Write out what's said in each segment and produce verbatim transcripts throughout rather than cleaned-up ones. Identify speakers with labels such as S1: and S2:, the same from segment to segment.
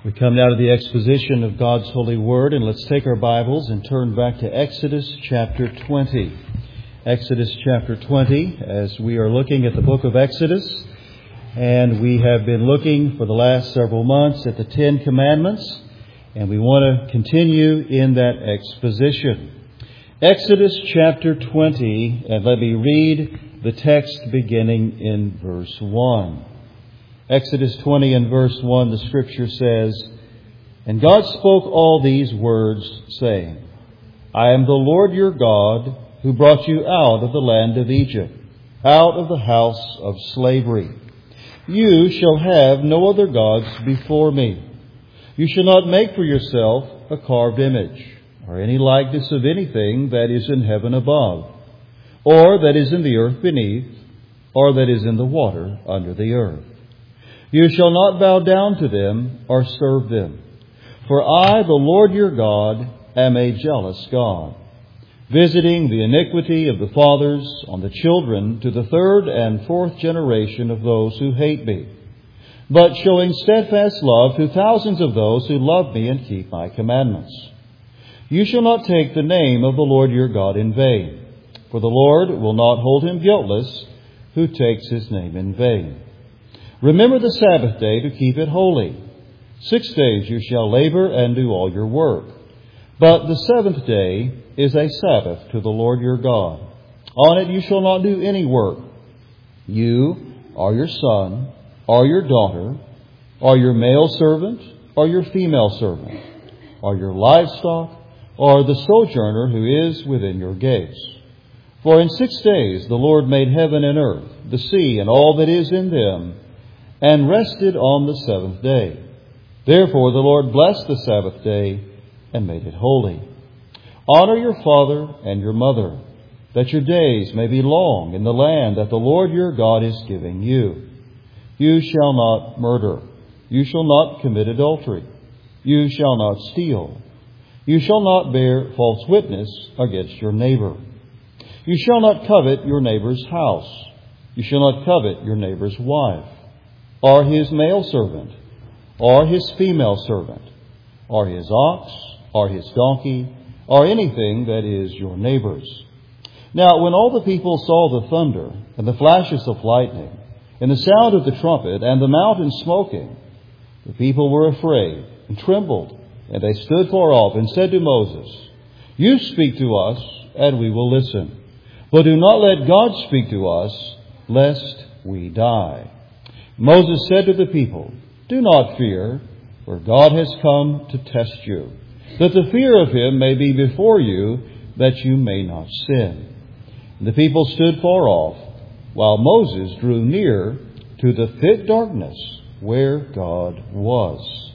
S1: We come now to the exposition of God's holy word, and let's take our Bibles and turn back to Exodus chapter twenty. Exodus chapter twenty, as we are looking at the book of Exodus, and we have been looking for the last several months at the Ten Commandments, and we want to continue in that exposition. Exodus chapter twenty, and let me read the text beginning in verse one. Exodus twenty and verse one, the Scripture says, "And God spoke all these words, saying, I am the Lord your God, who brought you out of the land of Egypt, out of the house of slavery. You shall have no other gods before me. You shall not make for yourself a carved image, or any likeness of anything that is in heaven above, or that is in the earth beneath, or that is in the water under the earth. You shall not bow down to them or serve them. For I, the Lord your God, am a jealous God, visiting the iniquity of the fathers on the children to the third and fourth generation of those who hate me, but showing steadfast love to thousands of those who love me and keep my commandments. You shall not take the name of the Lord your God in vain, for the Lord will not hold him guiltless who takes his name in vain. Remember the Sabbath day to keep it holy. Six days you shall labor and do all your work. But the seventh day is a Sabbath to the Lord your God. On it you shall not do any work. You, or your son, or your daughter, or your male servant, or your female servant, or your livestock, or the sojourner who is within your gates. For in six days the Lord made heaven and earth, the sea, and all that is in them, and rested on the seventh day. Therefore the Lord blessed the Sabbath day and made it holy. Honor your father and your mother, that your days may be long in the land that the Lord your God is giving you. You shall not murder. You shall not commit adultery. You shall not steal. You shall not bear false witness against your neighbor. You shall not covet your neighbor's house. You shall not covet your neighbor's wife, or his male servant, or his female servant, or his ox, or his donkey, or anything that is your neighbor's." Now when all the people saw the thunder, and the flashes of lightning, and the sound of the trumpet, and the mountain smoking, the people were afraid and trembled, and they stood far off and said to Moses, "You speak to us, and we will listen. But do not let God speak to us, lest we die." Moses said to the people, "Do not fear, for God has come to test you, that the fear of him may be before you, that you may not sin." And the people stood far off, while Moses drew near to the thick darkness where God was.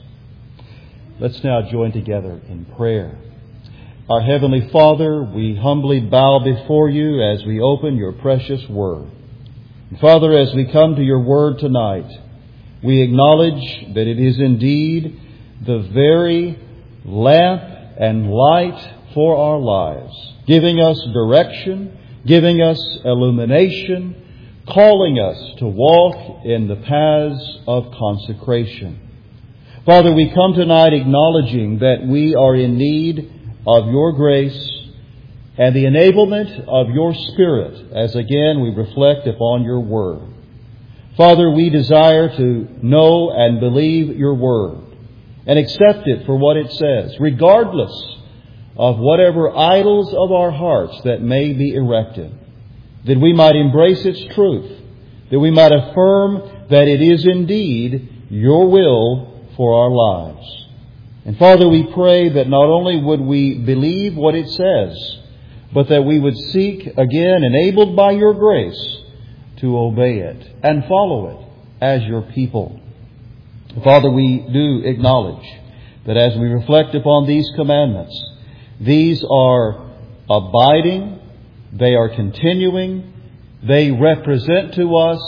S1: Let's now join together in prayer. Our Heavenly Father, we humbly bow before you as we open your precious word. And Father, as we come to your word tonight, we acknowledge that it is indeed the very lamp and light for our lives, giving us direction, giving us illumination, calling us to walk in the paths of consecration. Father, we come tonight acknowledging that we are in need of your grace and the enablement of your Spirit as again we reflect upon your word. Father, we desire to know and believe your word and accept it for what it says, regardless of whatever idols of our hearts that may be erected, that we might embrace its truth, that we might affirm that it is indeed your will for our lives. And Father, we pray that not only would we believe what it says, but that we would seek, again, enabled by your grace, to obey it and follow it as your people. Father, we do acknowledge that as we reflect upon these commandments, these are abiding, they are continuing, they represent to us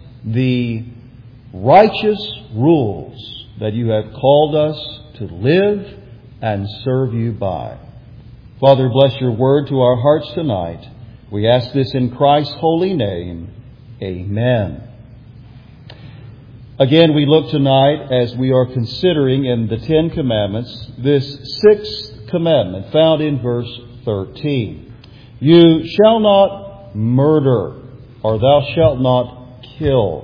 S1: the righteous rules that you have called us to live and serve you by. Father, bless your word to our hearts tonight. We ask this in Christ's holy name. Amen. Again, we look tonight as we are considering in the Ten Commandments this sixth commandment found in verse thirteen. You shall not murder, or thou shalt not kill.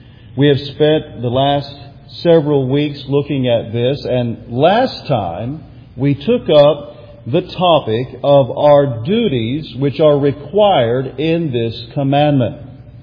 S1: We have spent the last several weeks looking at this, and last time we took up the topic of our duties which are required in this commandment.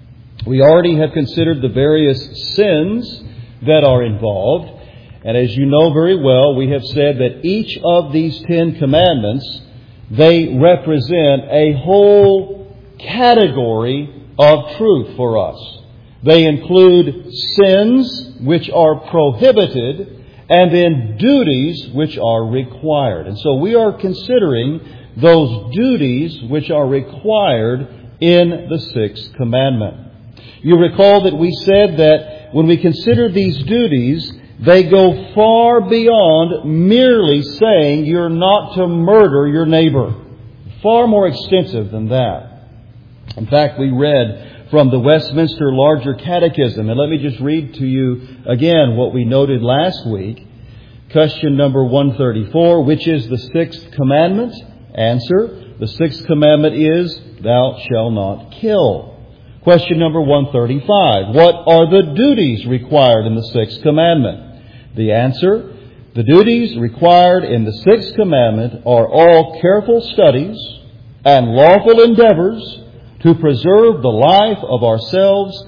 S1: We already have considered the various sins that are involved, and as you know very well, we have said that each of these Ten Commandments, they represent a whole category of truth for us. They include sins which are prohibited and then duties which are required. And so we are considering those duties which are required in the sixth commandment. You recall that we said that when we consider these duties, they go far beyond merely saying you're not to murder your neighbor. Far more extensive than that. In fact, we read from the Westminster Larger Catechism, and let me just read to you again what we noted last week. Question number one thirty-four, which is the sixth commandment? Answer, the sixth commandment is, thou shalt not kill. Question number one thirty-five, what are the duties required in the sixth commandment? The answer, the duties required in the sixth commandment are all careful studies and lawful endeavors to preserve the life of ourselves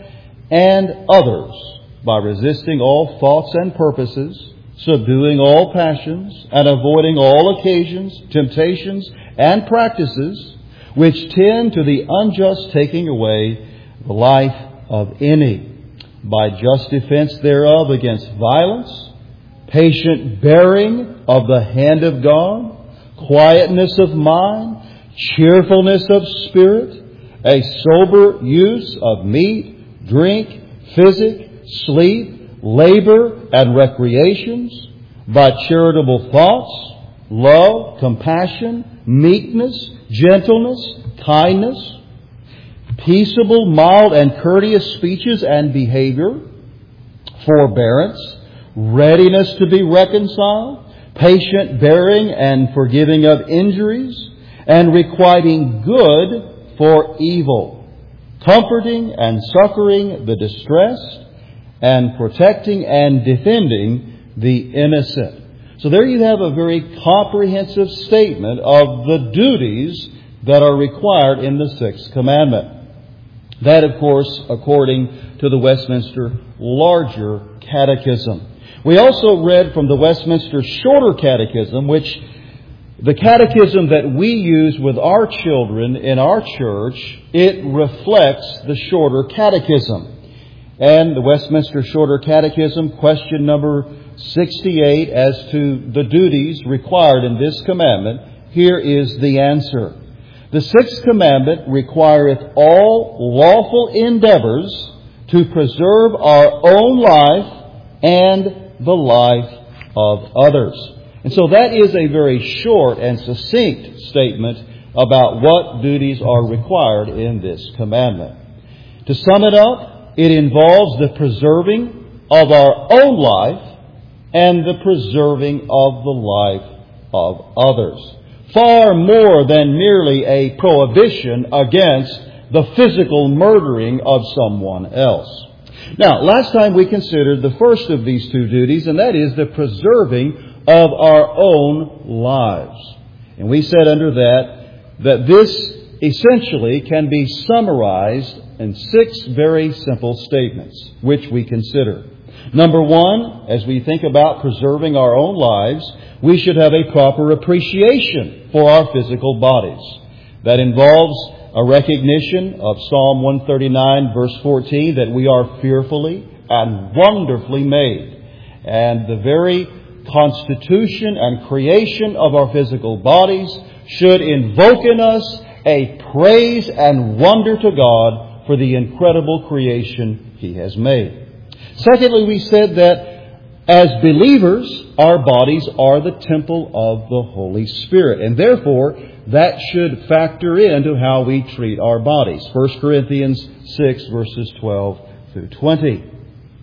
S1: and others by resisting all thoughts and purposes, subduing all passions, and avoiding all occasions, temptations, and practices which tend to the unjust taking away the life of any, by just defense thereof against violence, patient bearing of the hand of God, quietness of mind, cheerfulness of spirit, a sober use of meat, drink, physic, sleep, labor, and recreations, by charitable thoughts, love, compassion, meekness, gentleness, kindness, peaceable, mild, and courteous speeches and behavior, forbearance, readiness to be reconciled, patient bearing and forgiving of injuries, and requiting good for evil, comforting and succoring the distressed, and protecting and defending the innocent. So there you have a very comprehensive statement of the duties that are required in the sixth commandment. That, of course, according to the Westminster Larger Catechism. We also read from the Westminster Shorter Catechism, which the catechism that we use with our children in our church, it reflects the Shorter Catechism. And the Westminster Shorter Catechism, question number sixty-eight, as to the duties required in this commandment, here is the answer. The sixth commandment requireth all lawful endeavors to preserve our own life and the life of others. And so that is a very short and succinct statement about what duties are required in this commandment. To sum it up, it involves the preserving of our own life and the preserving of the life of others. Far more than merely a prohibition against the physical murdering of someone else. Now, last time we considered the first of these two duties, and that is the preserving of our own lives. And we said under that, that this essentially can be summarized in six very simple statements, which we consider. Number one, as we think about preserving our own lives, we should have a proper appreciation for our physical bodies. That involves a recognition of Psalm one thirty-nine, verse fourteen, that we are fearfully and wonderfully made. And the very constitution and creation of our physical bodies should invoke in us a praise and wonder to God for the incredible creation He has made. Secondly, we said that as believers, our bodies are the temple of the Holy Spirit. And therefore, that should factor into how we treat our bodies. First Corinthians six, verses twelve through twenty.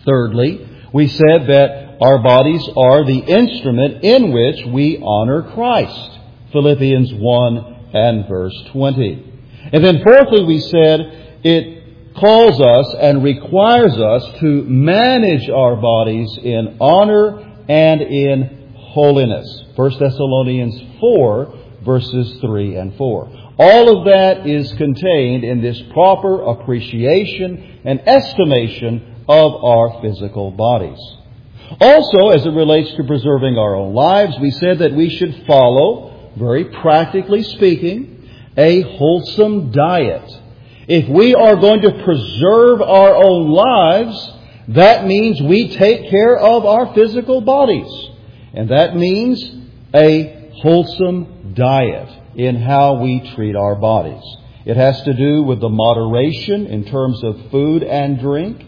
S1: Thirdly, we said that our bodies are the instrument in which we honor Christ. Philippians one and verse twenty. And then fourthly, we said it calls us and requires us to manage our bodies in honor and in holiness. First Thessalonians four, verses three and four. All of that is contained in this proper appreciation and estimation of our physical bodies. Also, as it relates to preserving our own lives, we said that we should follow, very practically speaking, a wholesome diet. If we are going to preserve our own lives, that means we take care of our physical bodies. And that means a wholesome diet in how we treat our bodies. It has to do with the moderation in terms of food and drink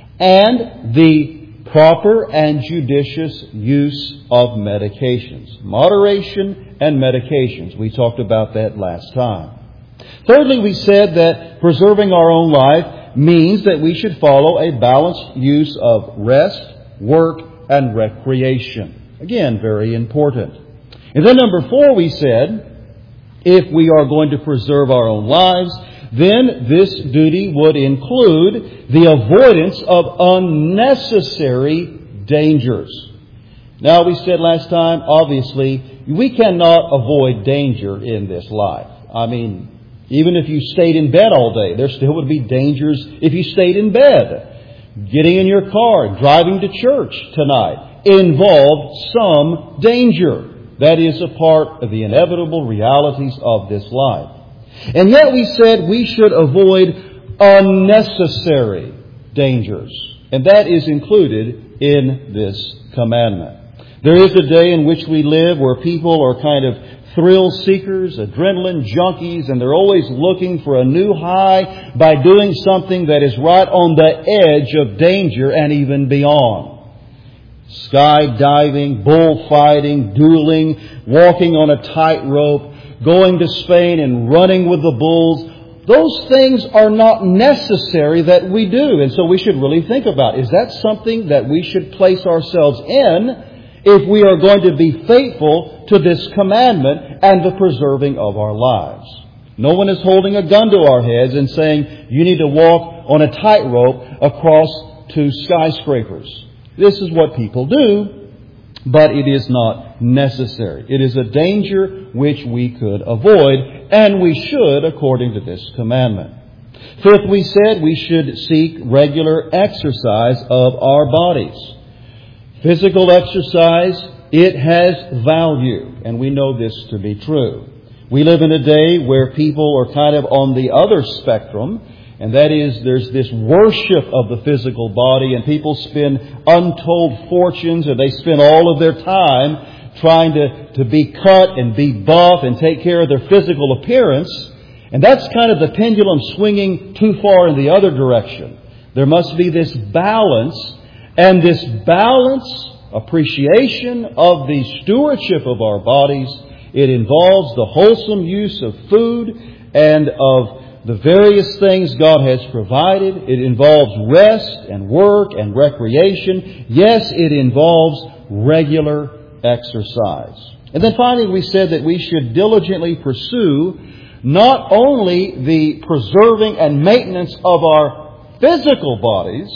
S1: and the proper and judicious use of medications. Moderation and medications. We talked about that last time. Thirdly, we said that preserving our own life means that we should follow a balanced use of rest, work, and recreation. Again, very important. And then number four, we said, if we are going to preserve our own lives, then this duty would include the avoidance of unnecessary dangers. Now, we said last time, obviously, we cannot avoid danger in this life. I mean, even if you stayed in bed all day, there still would be dangers if you stayed in bed. Getting in your car, driving to church tonight involved some danger. That is a part of the inevitable realities of this life. And yet we said we should avoid unnecessary dangers. And that is included in this commandment. There is a day in which we live where people are kind of thrill seekers, adrenaline junkies, and they're always looking for a new high by doing something that is right on the edge of danger and even beyond. Skydiving, bullfighting, dueling, walking on a tightrope, going to Spain and running with the bulls. Those things are not necessary that we do. And so we should really think about, is that something that we should place ourselves in if we are going to be faithful to this commandment and the preserving of our lives? No one is holding a gun to our heads and saying, you need to walk on a tightrope across two skyscrapers. This is what people do, but it is not necessary. It is a danger which we could avoid, and we should according to this commandment. Fifth, we said we should seek regular exercise of our bodies. Physical exercise, it has value, and we know this to be true. We live in a day where people are kind of on the other spectrum, and that is, there's this worship of the physical body, and people spend untold fortunes, or they spend all of their time trying to, to be cut and be buff and take care of their physical appearance. And that's kind of the pendulum swinging too far in the other direction. There must be this balance, and this balance, appreciation of the stewardship of our bodies, it involves the wholesome use of food and of the various things God has provided. It involves rest and work and recreation. Yes, it involves regular exercise. And then finally, we said that we should diligently pursue not only the preserving and maintenance of our physical bodies,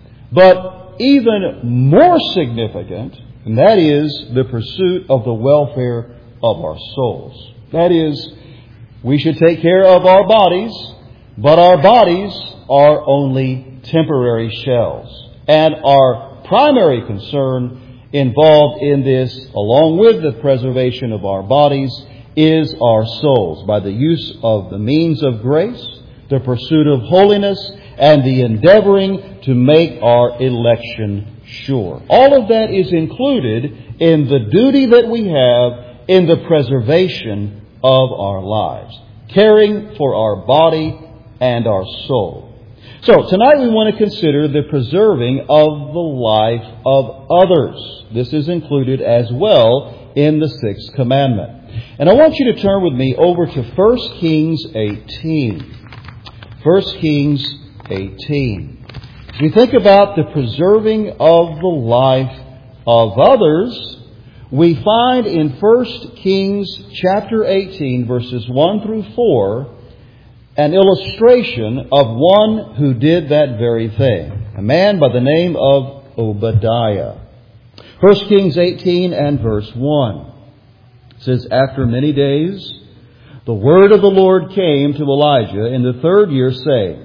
S1: but even more significant, and that is the pursuit of the welfare of our souls. That is, we should take care of our bodies, but our bodies are only temporary shells. And our primary concern involved in this, along with the preservation of our bodies, is our souls, by the use of the means of grace, the pursuit of holiness, and the endeavoring to make our election sure. All of that is included in the duty that we have in the preservation of our lives, caring for our body and our soul. So, tonight we want to consider the preserving of the life of others. This is included as well in the sixth commandment. And I want you to turn with me over to First Kings eighteen. First Kings eighteen. As we think about the preserving of the life of others, we find in First Kings chapter eighteen, verses one through four, an illustration of one who did that very thing. A man by the name of Obadiah. First Kings eighteen and verse one. It says, "After many days, the word of the Lord came to Elijah in the third year, saying,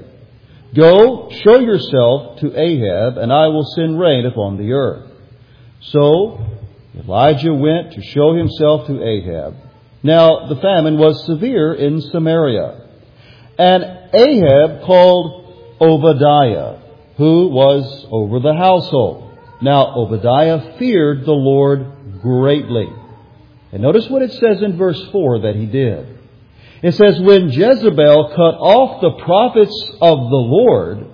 S1: Go, show yourself to Ahab, and I will send rain upon the earth. So Elijah went to show himself to Ahab. Now the famine was severe in Samaria. And Ahab called Obadiah, who was over the household. Now Obadiah feared the Lord greatly." And notice what it says in verse four that he did. It says, "When Jezebel cut off the prophets of the Lord,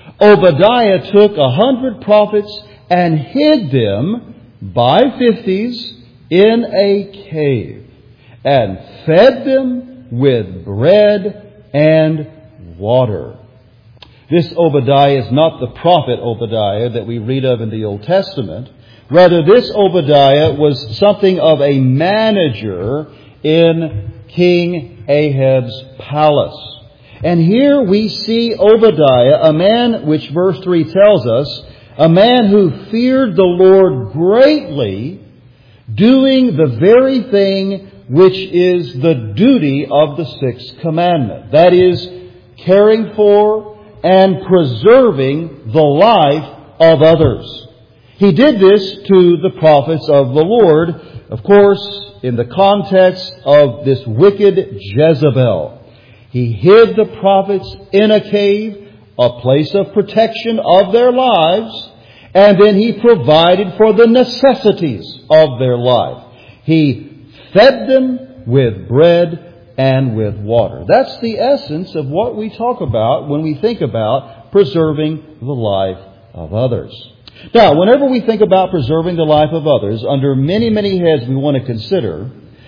S1: Obadiah took a hundred prophets and hid them by fifties in a cave, and fed them with bread and water." This Obadiah is not the prophet Obadiah that we read of in the Old Testament. Rather, this Obadiah was something of a manager in King Ahab's palace. And here we see Obadiah, a man which verse three tells us, a man who feared the Lord greatly, doing the very thing which is the duty of the sixth commandment. That is, caring for and preserving the life of others. He did this to the prophets of the Lord, of course, in the context of this wicked Jezebel. He hid the prophets in a cave, a place of protection of their lives, and then he provided for the necessities of their life. He fed them with bread and with water. That's the essence of what we talk about when we think about preserving the life of others. Now, whenever we think about preserving the life of others, under many, many heads we want to consider,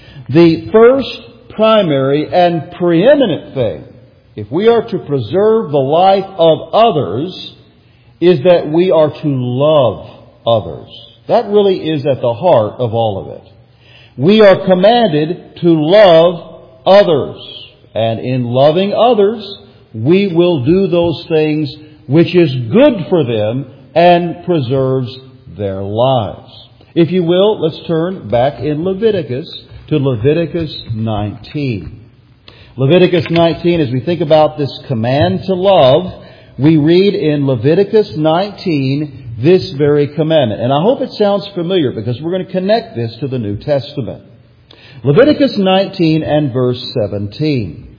S1: the first, primary, and preeminent thing, if we are to preserve the life of others, is that we are to love others. That really is at the heart of all of it. We are commanded to love others. And in loving others, we will do those things which is good for them and preserves their lives. If you will, let's turn back in Leviticus to Leviticus nineteen. Leviticus nineteen, as we think about this command to love, we read in Leviticus nineteen this very commandment. And I hope it sounds familiar because we're going to connect this to the New Testament. Leviticus nineteen and verse seventeen.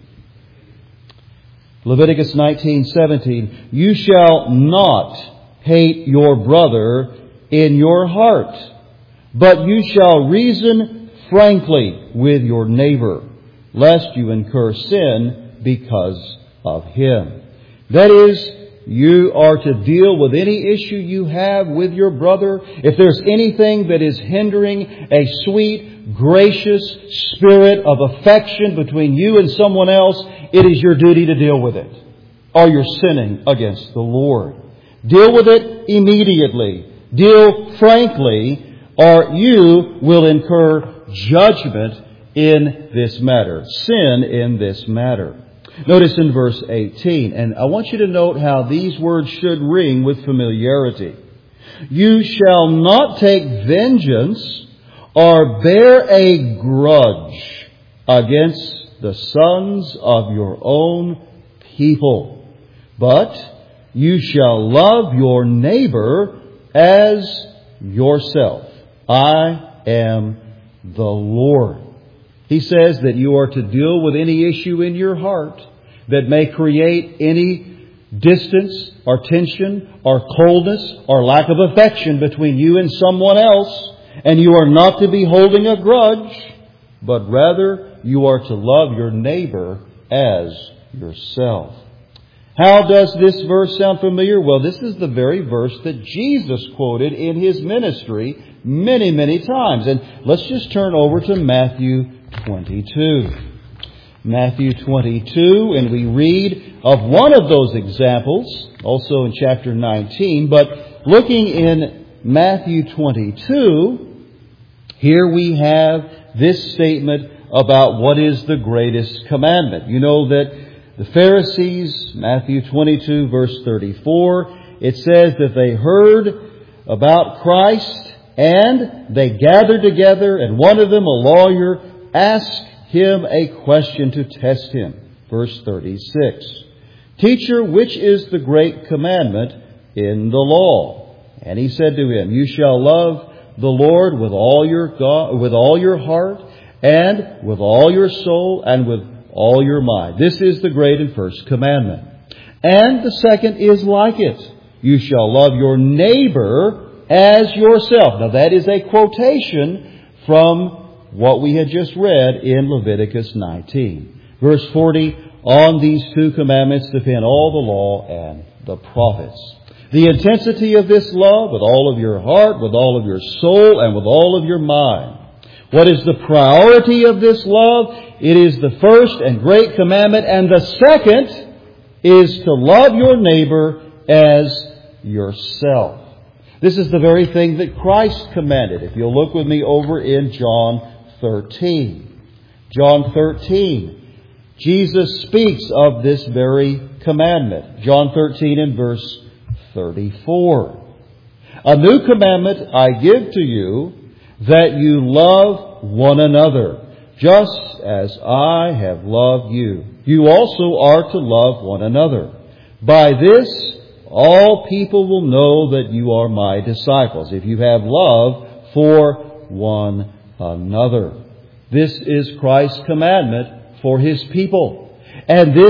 S1: Leviticus nineteen seventeen. "You shall not hate your brother in your heart, but you shall reason frankly with your neighbor, lest you incur sin because of him." That is, you are to deal with any issue you have with your brother. If there's anything that is hindering a sweet, gracious spirit of affection between you and someone else, it is your duty to deal with it, or you're sinning against the Lord. Deal with it immediately. Deal frankly, or you will incur judgment in this matter, sin in this matter. Notice in verse eighteen, and I want you to note how these words should ring with familiarity. "You shall not take vengeance or bear a grudge against the sons of your own people, but you shall love your neighbor as yourself. I am the Lord." He says that you are to deal with any issue in your heart that may create any distance or tension or coldness or lack of affection between you and someone else. And you are not to be holding a grudge, but rather you are to love your neighbor as yourself. How does this verse sound familiar? Well, this is the very verse that Jesus quoted in His ministry many, many times. And let's just turn over to Matthew twenty-two. Matthew twenty-two, and we read of one of those examples, also in chapter nineteen. But looking in Matthew twenty-two, here we have this statement about what is the greatest commandment. You know that the Pharisees, Matthew twenty-two, verse thirty-four, it says that they heard about Christ and they gathered together, and one of them, a lawyer, asked him a question to test him. Verse thirty-six. Teacher, which is the great commandment in the law? And he said to him, You shall love the Lord with all your God, with all your heart, and with all your soul, and with all your mind. This is the great and first commandment. And the second is like it. You shall love your neighbor as yourself. Now that is a quotation from what we had just read in Leviticus nineteen. Verse forty, on these two commandments depend all the law and the prophets. The intensity of this love with all of your heart, with all of your soul, and with all of your mind. What is the priority of this love? It is the first and great commandment, and the second is to love your neighbor as yourself. This is the very thing that Christ commanded. If you'll look with me over in John thirteen. John thirteen. Jesus speaks of this very commandment. John thirteen and verse thirty-four. A new commandment I give to you, that you love one another, just as I have loved you. You also are to love one another. By this, all people will know that you are my disciples, if you have love for one another. This is Christ's commandment for His people. And this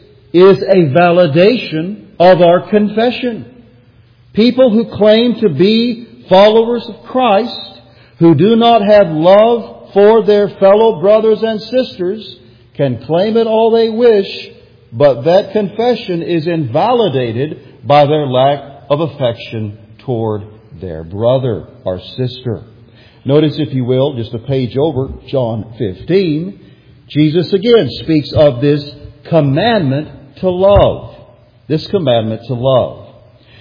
S1: is a validation of our confession. People who claim to be followers of Christ, who do not have love for their fellow brothers and sisters, can claim it all they wish, but that confession is invalidated by their lack of affection toward their brother or sister. Notice, if you will, just a page over, John fifteen, Jesus again speaks of this commandment to love. This commandment to love.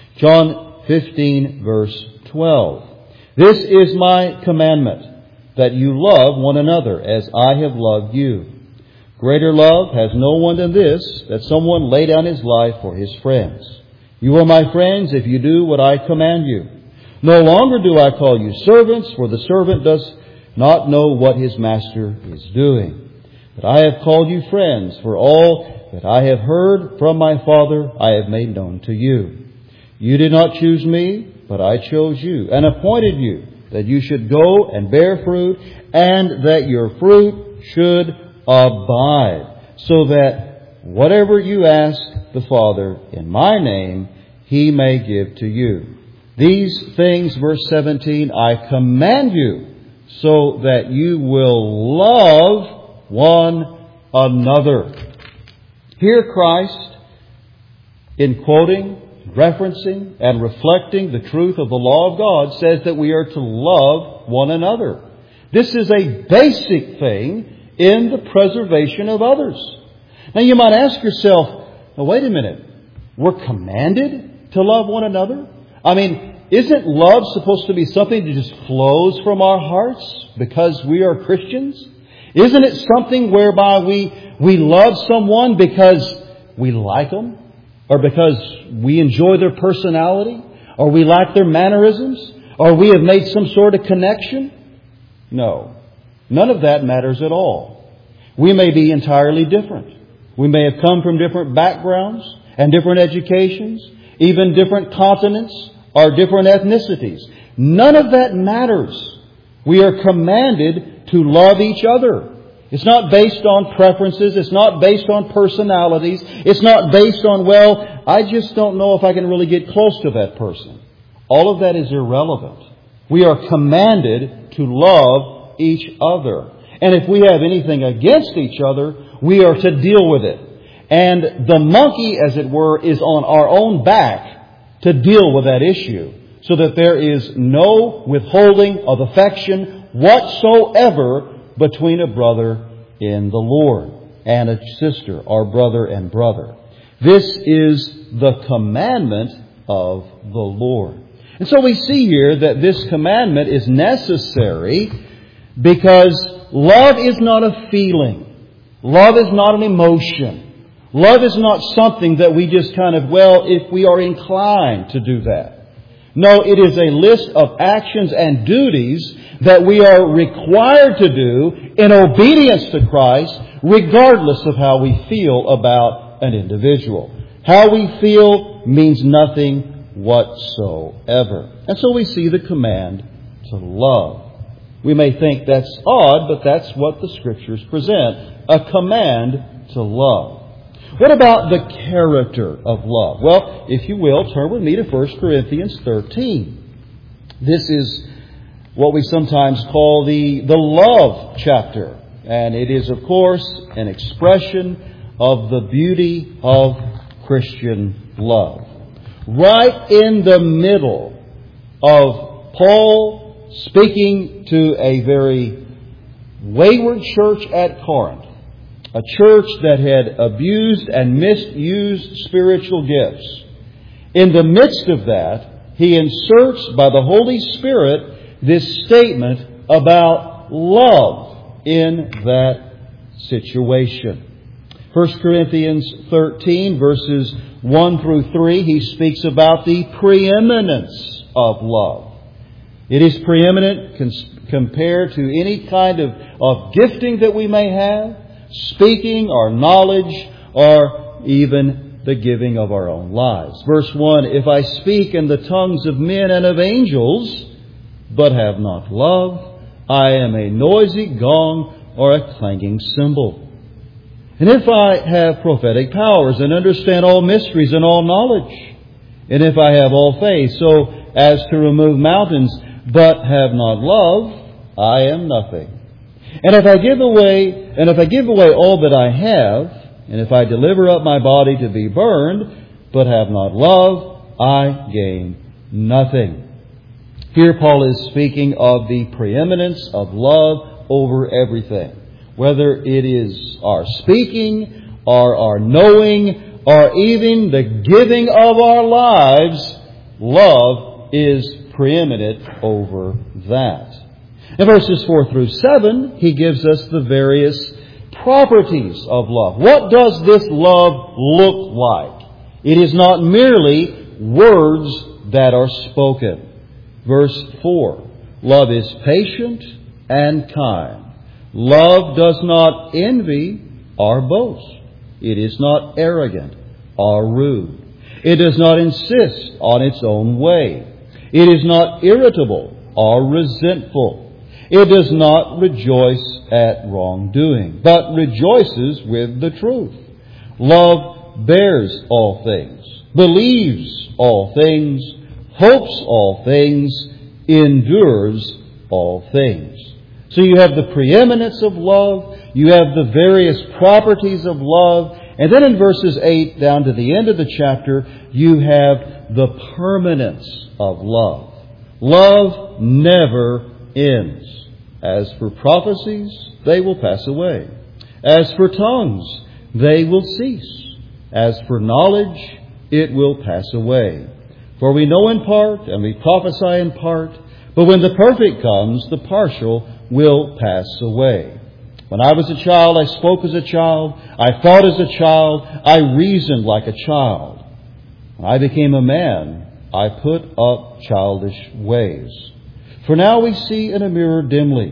S1: John fifteen, verse twelve. This is my commandment, that you love one another as I have loved you. Greater love has no one than this, that someone lay down his life for his friends. You are my friends if you do what I command you. No longer do I call you servants, for the servant does not know what his master is doing. But I have called you friends, for all that I have heard from my Father I have made known to you. You did not choose me, but I chose you and appointed you, that you should go and bear fruit, and that your fruit should abide, so that whatever you ask the Father in my name, He may give to you. These things, verse seventeen, I command you, so that you will love one another. Here Christ, in quoting, referencing, and reflecting the truth of the law of God, says that we are to love one another. This is a basic thing in the preservation of others. Now you might ask yourself, now wait a minute, we're commanded to love one another? I mean, isn't love supposed to be something that just flows from our hearts because we are Christians? Isn't it something whereby we, we love someone because we like them? Or because we enjoy their personality? Or we like their mannerisms? Or we have made some sort of connection? No. None of that matters at all. We may be entirely different. We may have come from different backgrounds and different educations, even different continents or different ethnicities. None of that matters. We are commanded to love each other. It's not based on preferences. It's not based on personalities. It's not based on, well, I just don't know if I can really get close to that person. All of that is irrelevant. We are commanded to love each other. And if we have anything against each other, we are to deal with it. And the monkey, as it were, is on our own back to deal with that issue, so that there is no withholding of affection whatsoever between a brother in the Lord. and a sister, or brother and brother. This is the commandment of the Lord. And so we see here that this commandment is necessary because love is not a feeling. Love is not an emotion. Love is not something that we just kind of, well, if we are inclined to do that. No, it is a list of actions and duties that we are required to do in obedience to Christ, regardless of how we feel about an individual. How we feel means nothing whatsoever. And so we see the command to love. We may think that's odd, but that's what the Scriptures present. A command to love. What about the character of love? Well, if you will, turn with me to First Corinthians thirteen. This is what we sometimes call the, the love chapter. And it is, of course, an expression of the beauty of Christian love. Right in the middle of Paul speaking to a very wayward church at Corinth, a church that had abused and misused spiritual gifts. In the midst of that, he inserts by the Holy Spirit this statement about love in that situation. First Corinthians thirteen, verses one through three, he speaks about the preeminence of love. It is preeminent cons- compared to any kind of, of gifting that we may have, speaking or knowledge, or even the giving of our own lives. Verse one, if I speak in the tongues of men and of angels, but have not love, I am a noisy gong or a clanging cymbal. And if I have prophetic powers and understand all mysteries and all knowledge, and if I have all faith so as to remove mountains, but have not love, I am nothing. And if I give away, and if I give away all that I have, and if I deliver up my body to be burned, but have not love, I gain nothing. Here Paul is speaking of the preeminence of love over everything. Whether it is our speaking, or our knowing, or even the giving of our lives, love is preeminent over that. In verses four through seven, he gives us the various properties of love. What does this love look like? It is not merely words that are spoken. Verse four, love is patient and kind. Love does not envy or boast. It is not arrogant or rude. It does not insist on its own way. It is not irritable or resentful. It does not rejoice at wrongdoing, but rejoices with the truth. Love bears all things, believes all things, hopes all things, endures all things. So you have the preeminence of love, you have the various properties of love, and then in verses eight down to the end of the chapter, you have the permanence of love. Love never ends. As for prophecies, they will pass away. As for tongues, they will cease. As for knowledge, it will pass away. For we know in part, and we prophesy in part, but when the perfect comes, the partial will pass away. When I was a child, I spoke as a child. I thought as a child. I reasoned like a child. When I became a man, I put up childish ways. For now we see in a mirror dimly,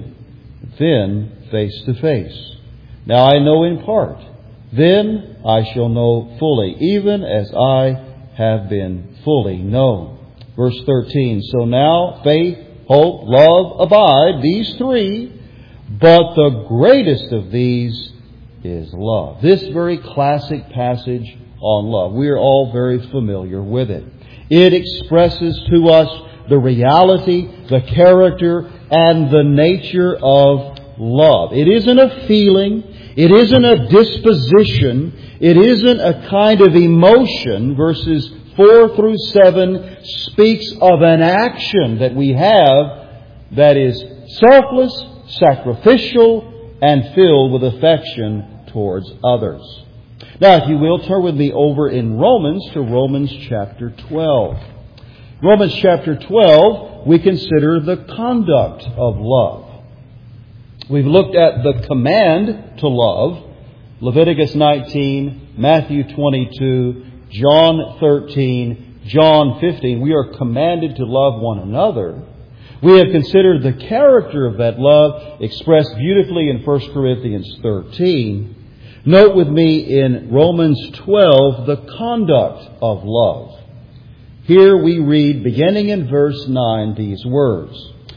S1: then face to face. Now I know in part. Then I shall know fully, even as I have been fully known. Verse thirteen, so now faith, hope, love, abide, these three, but the greatest of these is love. This very classic passage on love. We are all very familiar with it. It expresses to us the reality, the character, and the nature of love. It isn't a feeling. It isn't a disposition. It isn't a kind of emotion. Verses four through seven speaks of an action that we have that is selfless, sacrificial, and filled with affection towards others. Now, if you will, turn with me over in Romans to Romans chapter twelve. Romans chapter twelve, we consider the conduct of love. We've looked at the command to love, Leviticus nineteen, Matthew twenty-two, John thirteen, John fifteen. We are commanded to love one another. We have considered the character of that love expressed beautifully in First Corinthians thirteen. Note with me in Romans twelve the conduct of love. Here we read, beginning in verse nine, these words: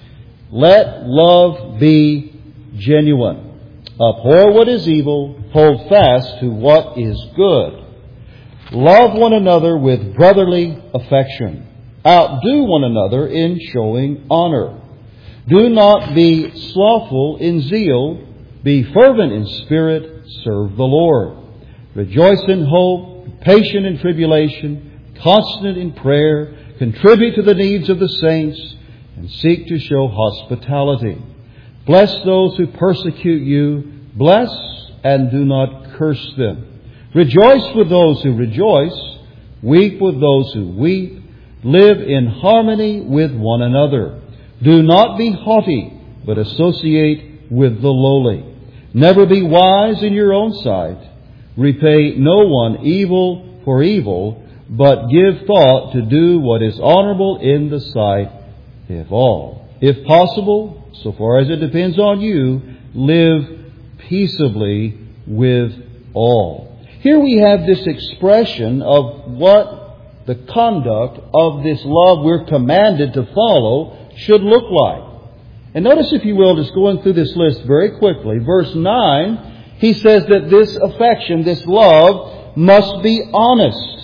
S1: "Let love be genuine. Abhor what is evil. Hold fast to what is good. Love one another with brotherly affection. Outdo one another in showing honor. Do not be slothful in zeal. Be fervent in spirit. Serve the Lord. Rejoice in hope. Patient in tribulation. Constant in prayer. Contribute to the needs of the saints. And seek to show hospitality. Bless those who persecute you. Bless and do not curse them. Rejoice with those who rejoice. Weep with those who weep. Live in harmony with one another. Do not be haughty, but associate with the lowly. Never be wise in your own sight. Repay no one evil for evil, but give thought to do what is honorable in the sight of all. If possible, so far as it depends on you, live peaceably with all." Here we have this expression of what the conduct of this love we're commanded to follow should look like. And notice, if you will, just going through this list very quickly. Verse nine, he says that this affection, this love, must be honest.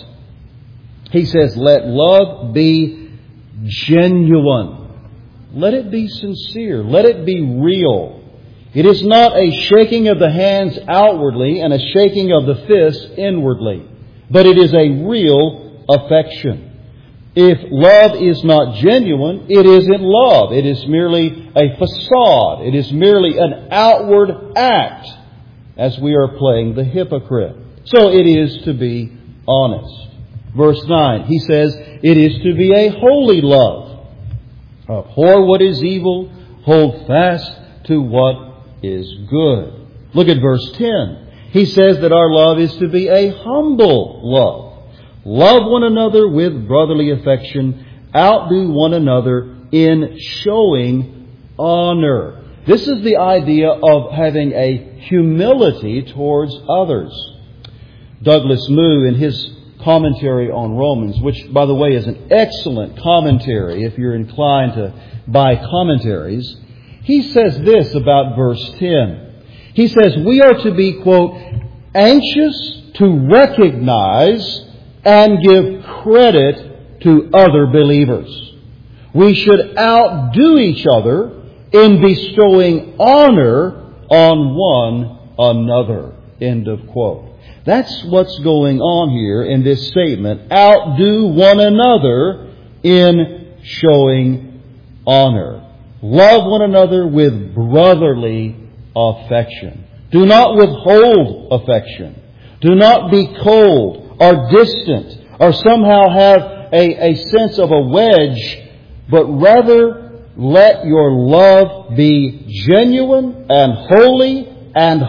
S1: He says, let love be genuine. Let it be sincere. Let it be real. It is not a shaking of the hands outwardly and a shaking of the fist inwardly, but it is a real affection. If love is not genuine, it isn't love. It is merely a facade. It is merely an outward act, as we are playing the hypocrite. So it is to be honest. Verse nine, he says, it is to be a holy love. Abhor what is evil, hold fast to what is good. Look at verse ten. He says that our love is to be a humble love. Love one another with brotherly affection. Outdo one another in showing honor. This is the idea of having a humility towards others. Douglas Moo, in his commentary on Romans, which, by the way, is an excellent commentary if you're inclined to buy commentaries, he says this about verse ten. He says, we are to be, quote, anxious to recognize and give credit to other believers. We should outdo each other in bestowing honor on one another. End of quote. That's what's going on here in this statement. Outdo one another in showing honor. Love one another with brotherly affection. Do not withhold affection. Do not be cold or distant or somehow have a, a sense of a wedge, but rather let your love be genuine and holy and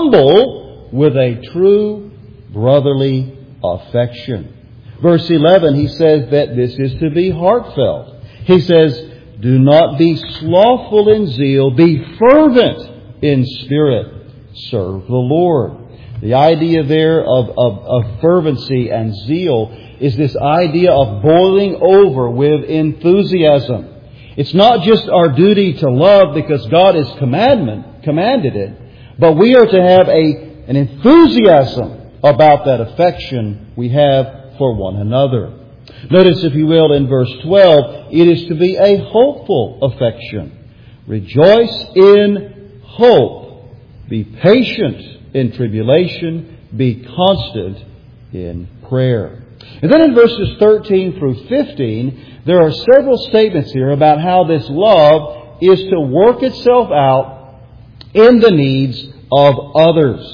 S1: humble with a true brotherly affection. Verse eleven, he says that this is to be heartfelt. He says, do not be slothful in zeal, be fervent in spirit, serve the Lord. The idea there of, of, of fervency and zeal is this idea of boiling over with enthusiasm. It's not just our duty to love because God has commandment, commanded it, but we are to have a, an enthusiasm about that affection we have for one another. Notice, if you will, in verse twelve, it is to be a hopeful affection. Rejoice in hope. Be patient in tribulation. Be constant in prayer. And then in verses thirteen through fifteen, there are several statements here about how this love is to work itself out in the needs of others.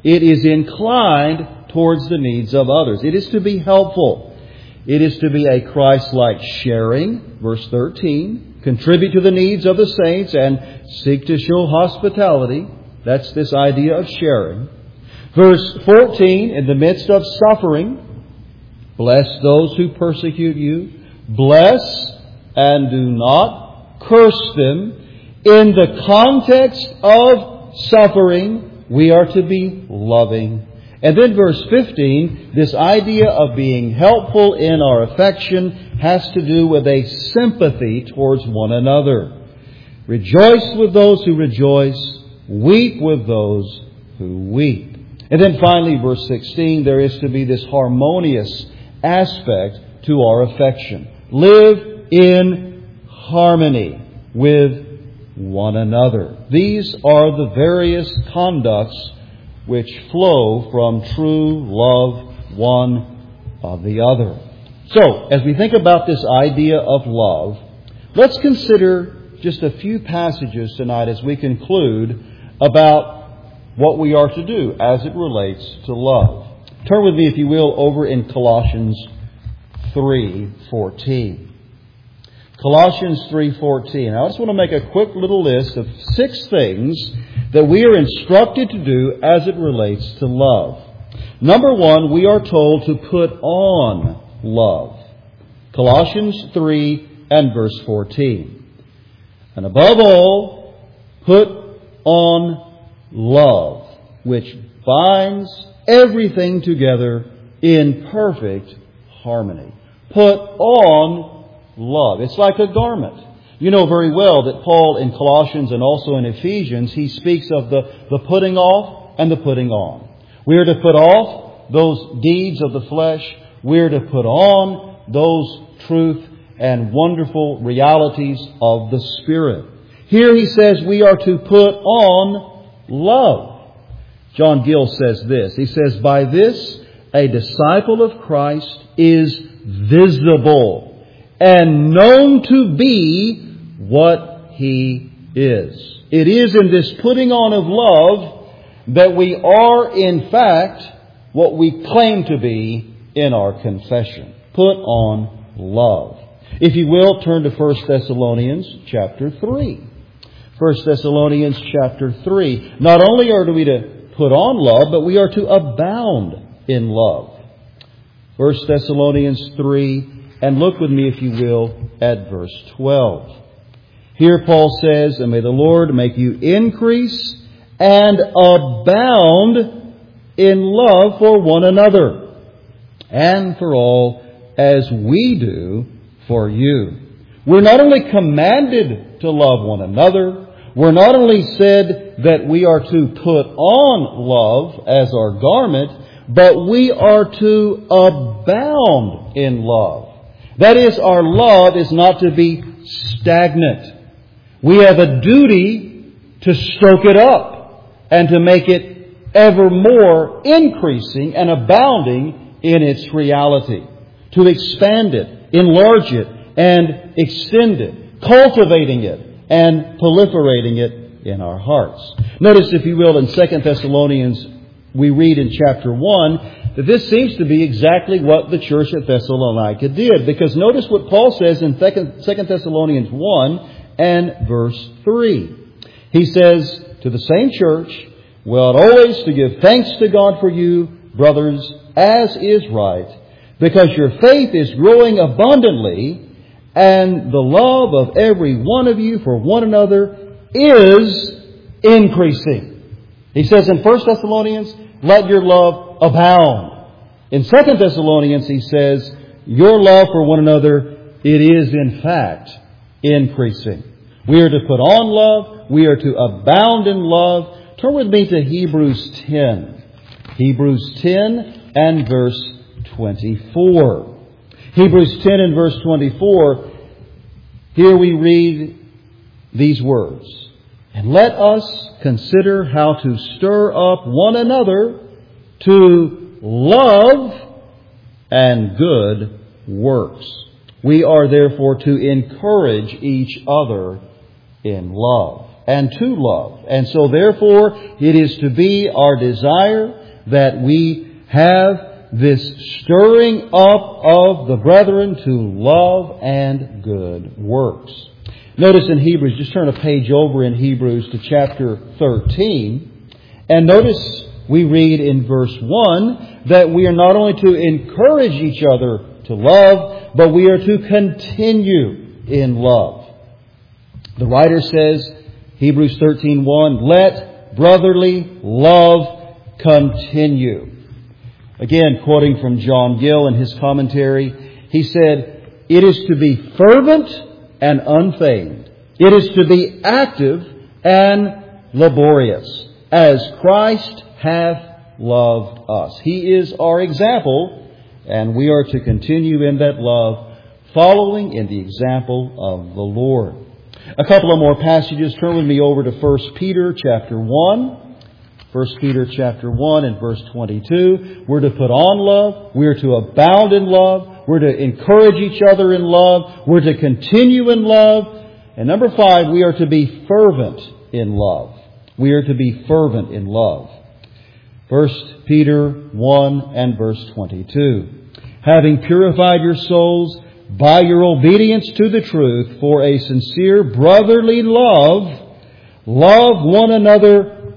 S1: It is inclined towards the needs of others. It is to be helpful. It is to be a Christ-like sharing, verse thirteen, contribute to the needs of the saints and seek to show hospitality. That's this idea of sharing. Verse fourteen, in the midst of suffering, bless those who persecute you. Bless and do not curse them. In the context of suffering, we are to be loving. And then verse fifteen, this idea of being helpful in our affection has to do with a sympathy towards one another. Rejoice with those who rejoice. Weep with those who weep. And then finally, verse sixteen, there is to be this harmonious aspect to our affection. Live in harmony with one another. These are the various conducts which flow from true love one of the other. So, as we think about this idea of love, let's consider just a few passages tonight as we conclude about what we are to do as it relates to love. Turn with me, if you will, over in Colossians three fourteen. Colossians three fourteen. I just want to make a quick little list of six things that we are instructed to do as it relates to love. Number one, we are told to put on love. Colossians three and verse fourteen. And above all, put on love, which binds everything together in perfect harmony. Put on love. It's like a garment. You know very well that Paul in Colossians and also in Ephesians, he speaks of the, the putting off and the putting on. We are to put off those deeds of the flesh. We are to put on those truth and wonderful realities of the Spirit. Here he says we are to put on love. John Gill says this. He says, by this a disciple of Christ is visible and known to be what he is. It is in this putting on of love that we are in fact what we claim to be in our confession. Put on love. If you will, turn to First Thessalonians chapter three. First Thessalonians chapter three. Not only are we to put on love, but we are to abound in love. First Thessalonians three, and look with me, if you will, at verse twelve. Here Paul says, and may the Lord make you increase and abound in love for one another and for all as we do for you. We're not only commanded to love one another, we're not only said that we are to put on love as our garment, but we are to abound in love. That is, our love is not to be stagnant. We have a duty to stoke it up and to make it ever more increasing and abounding in its reality. To expand it, enlarge it, and extend it, cultivating it and proliferating it in our hearts. Notice, if you will, in Second Thessalonians, we read in chapter one that this seems to be exactly what the church at Thessalonica did. Because notice what Paul says in Second Thessalonians one and verse three. He says to the same church, we ought always to give thanks to God for you, brothers, as is right, because your faith is growing abundantly, and the love of every one of you for one another is increasing. He says in First Thessalonians, let your love abound. In Second Thessalonians, he says, your love for one another, it is in fact increasing. We are to put on love. We are to abound in love. Turn with me to Hebrews ten. Hebrews ten and verse twenty-four. Hebrews ten and verse twenty-four. Here we read these words. And let us consider how to stir up one another to love and good works. We are therefore to encourage each other in love. and to love. And so therefore, it is to be our desire that we have this stirring up of the brethren to love and good works. Notice in Hebrews, just turn a page over in Hebrews to chapter thirteen, and notice we read in verse one that we are not only to encourage each other to love, but we are to continue in love. The writer says, Hebrews thirteen one, let brotherly love continue. Again, quoting from John Gill in his commentary, he said, it is to be fervent and unfeigned. It is to be active and laborious, as Christ hath loved us. He is our example, and we are to continue in that love, following in the example of the Lord. A couple of more passages. Turn with me over to First Peter chapter one. First Peter chapter one and verse twenty-two. We're to put on love. We're to abound in love. We're to encourage each other in love. We're to continue in love. And number five, we are to be fervent in love. We are to be fervent in love. First Peter one and verse twenty-two. Having purified your souls by your obedience to the truth for a sincere brotherly love, love one another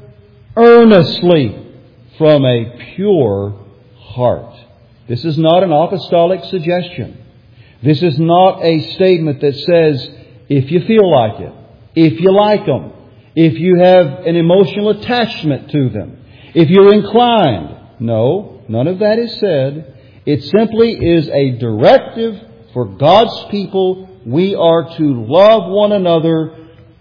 S1: earnestly from a pure heart. This is not an apostolic suggestion. This is not a statement that says, if you feel like it, if you like them, if you have an emotional attachment to them, if you're inclined. No, none of that is said. It simply is a directive for God's people. We are to love one another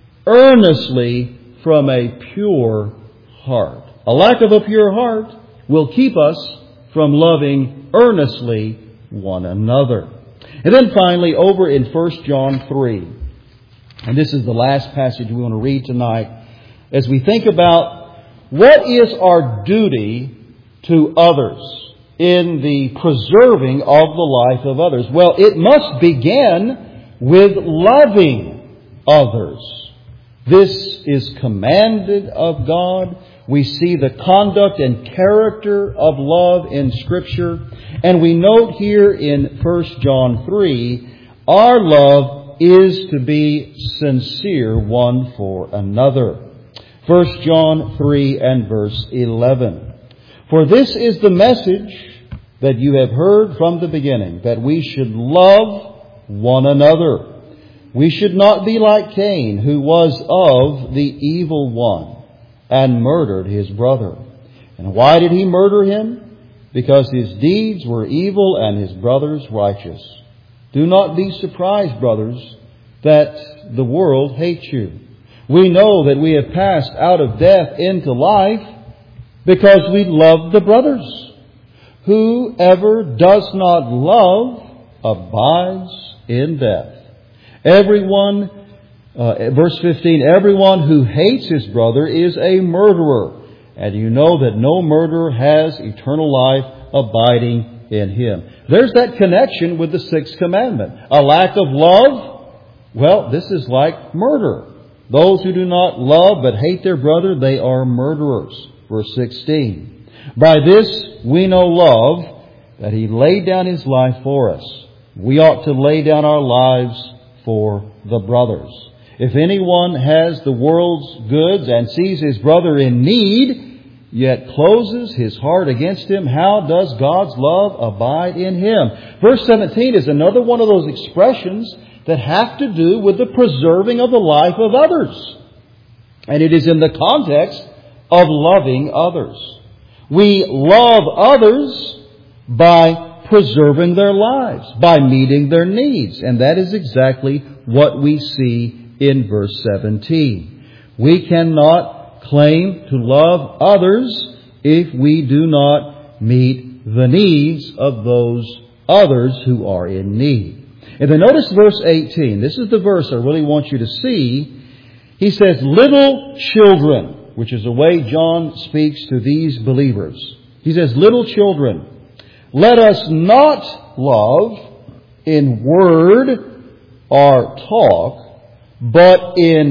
S1: earnestly from a pure heart. A lack of a pure heart will keep us from loving earnestly one another. And then finally, over in First John three, and this is the last passage we want to read tonight, as we think about what is our duty to others in the preserving of the life of others. Well, it must begin with loving others. This is commanded of God. We see the conduct and character of love in Scripture. And we note here in First John three, our love is to be sincere one for another. First John three and verse eleven. For this is the message that you have heard from the beginning, that we should love one another. We should not be like Cain, who was of the evil one and murdered his brother. And why did he murder him? Because his deeds were evil and his brother's righteous. Do not be surprised, brothers, that the world hates you. We know that we have passed out of death into life because we love the brothers. Whoever does not love abides in death. Everyone, uh, verse fifteen, everyone who hates his brother is a murderer. And you know that no murderer has eternal life abiding in him. There's that connection with the sixth commandment. A lack of love, well, this is like murder. Those who do not love but hate their brother, they are murderers. Verse sixteen. By this we know love, that He laid down His life for us. We ought to lay down our lives for the brothers. If anyone has the world's goods and sees his brother in need, yet closes his heart against him, how does God's love abide in him? Verse seventeen is another one of those expressions that have to do with the preserving of the life of others. And it is in the context of loving others. We love others by preserving their lives, by meeting their needs. And that is exactly what we see in verse seventeen. We cannot claim to love others if we do not meet the needs of those others who are in need. And then notice verse eighteen. This is the verse I really want you to see. He says, little children, which is the way John speaks to these believers. He says, little children, let us not love in word or talk, but in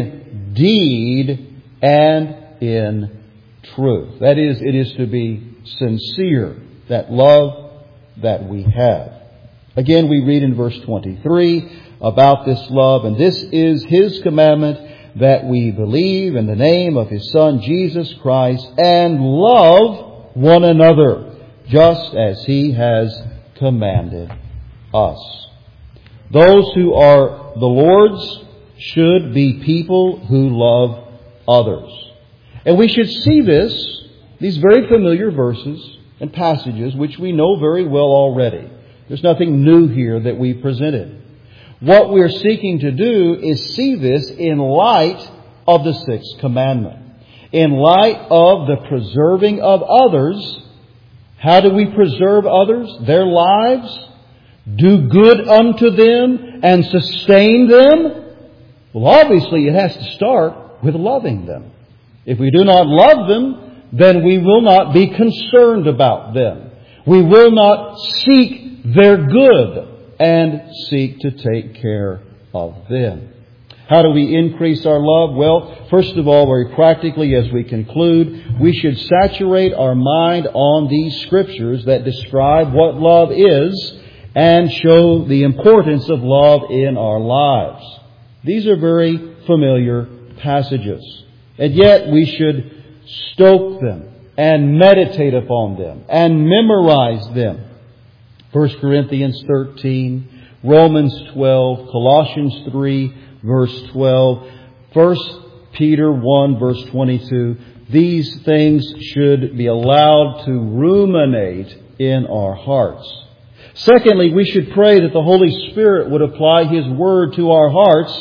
S1: deed and in truth. That is, it is to be sincere, that love that we have. Again, we read in verse twenty-three about this love, and this is His commandment, that we believe in the name of His Son, Jesus Christ, and love one another, just as He has commanded us. Those who are the Lord's should be people who love others. And we should see this, these very familiar verses and passages, which we know very well already. There's nothing new here that we presented. What we're seeking to do is see this in light of the sixth commandment. In light of the preserving of others. How do we preserve others? Their lives? Do good unto them and sustain them? Well, obviously it has to start with loving them. If we do not love them, then we will not be concerned about them. We will not seek their good and seek to take care of them. How do we increase our love? Well, first of all, very practically as we conclude, we should saturate our mind on these Scriptures that describe what love is and show the importance of love in our lives. These are very familiar passages. And yet we should stoke them and meditate upon them and memorize them. First Corinthians thirteen, Romans twelve, Colossians three, verse twelve, First Peter one, verse twenty-two. These things should be allowed to ruminate in our hearts. Secondly, we should pray that the Holy Spirit would apply His Word to our hearts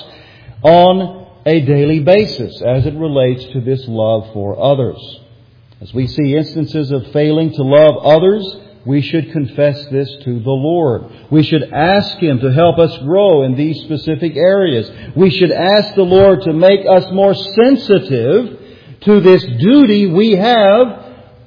S1: on a daily basis as it relates to this love for others. As we see instances of failing to love others, we should confess this to the Lord. We should ask Him to help us grow in these specific areas. We should ask the Lord to make us more sensitive to this duty we have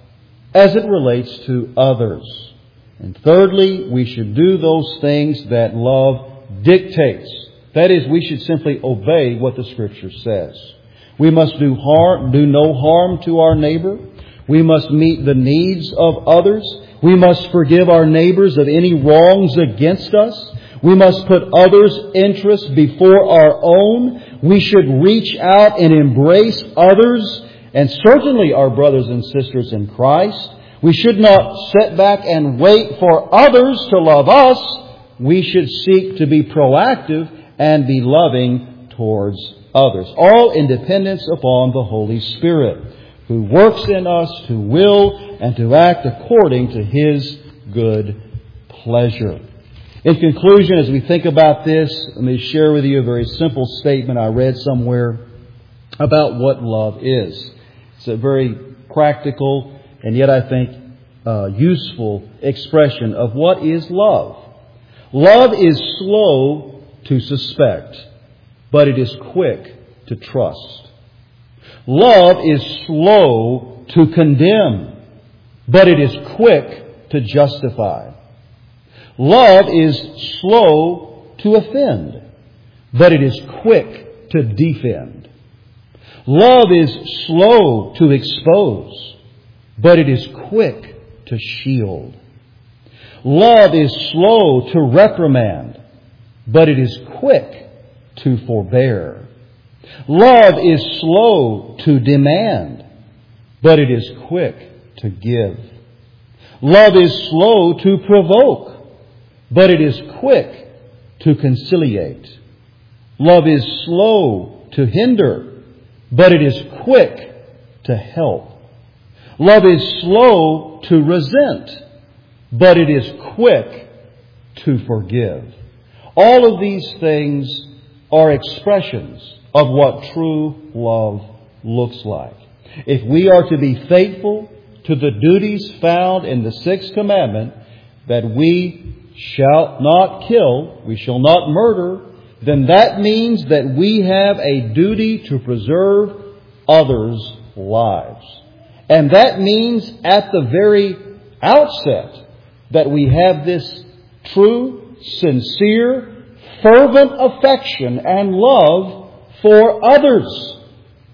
S1: as it relates to others. And thirdly, we should do those things that love dictates. That is, we should simply obey what the Scripture says. We must do harm, do no harm to our neighbor. We must meet the needs of others. We must forgive our neighbors of any wrongs against us. We must put others' interests before our own. We should reach out and embrace others, and certainly our brothers and sisters in Christ. We should not sit back and wait for others to love us. We should seek to be proactive and be loving towards others. All in dependence upon the Holy Spirit, who works in us to will and to act according to His good pleasure. In conclusion, as we think about this, let me share with you a very simple statement I read somewhere about what love is. It's a very practical and yet I think uh, useful expression of what is love. Love is slow to suspect, but it is quick to trust. Love is slow to condemn, but it is quick to justify. Love is slow to offend, but it is quick to defend. Love is slow to expose, but it is quick to shield. Love is slow to reprimand, but it is quick to forbear. Love is slow to demand, but it is quick to give. Love is slow to provoke, but it is quick to conciliate. Love is slow to hinder, but it is quick to help. Love is slow to resent, but it is quick to forgive. All of these things are expressions of what true love looks like. If we are to be faithful to the duties found in the sixth commandment, that we shall not kill, we shall not murder, then that means that we have a duty to preserve others' lives. And that means at the very outset that we have this true, sincere, fervent affection and love for others.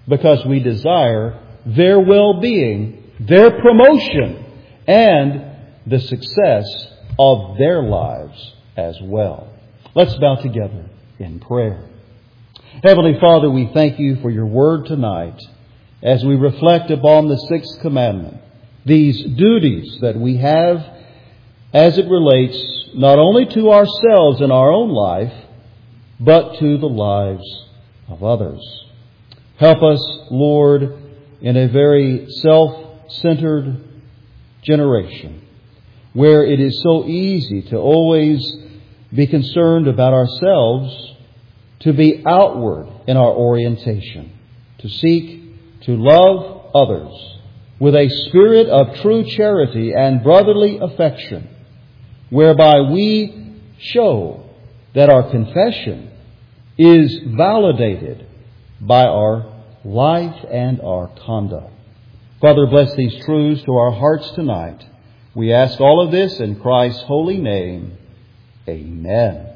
S1: because we desire their well-being, their promotion, and the success of their lives as well. Let's bow together in prayer. Heavenly Father, we thank you for your word tonight as we reflect upon the sixth commandment, these duties that we have as it relates not only to ourselves in our own life, but to the lives of others. Help us, Lord, in a very self-centered generation where it is so easy to always be concerned about ourselves, to be outward in our orientation, to seek to love others with a spirit of true charity and brotherly affection, whereby we show that our confession is validated by our life and our conduct. Father, bless these truths to our hearts tonight. We ask all of this in Christ's holy name. Amen.